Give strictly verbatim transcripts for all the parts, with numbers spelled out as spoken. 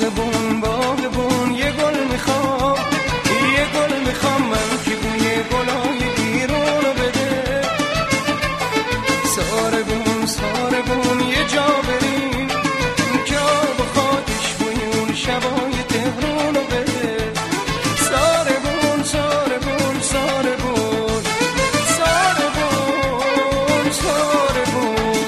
باغبون باغبون یه گل میخوام، یه گل میخوام من که بوی گلای ایران رو بده. ساربون ساربون یه جا بریم که آب خاکش بوی اون شبای تهران رو بده. ساربون ساربون ساربون ساربون ساربون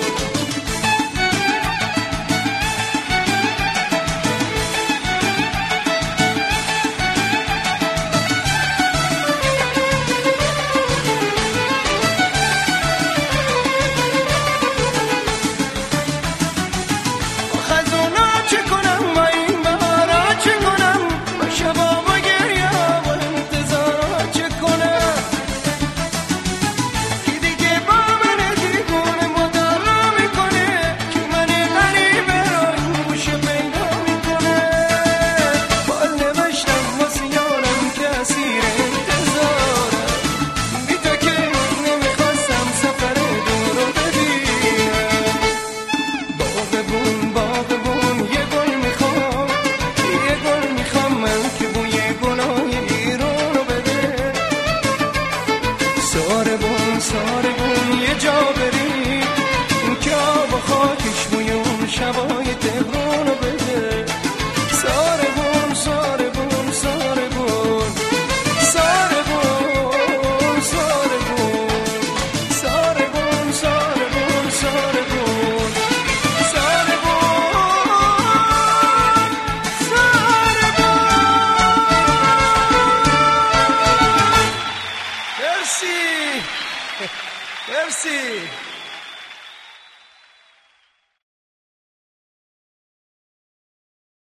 ساربون یه جا بریم که آب خاکش بوی اون شبای تهران رو بده. ساربون ساربون ساربون ساربون ساربون ساربون ساربون ساربون ساربون. مرسی.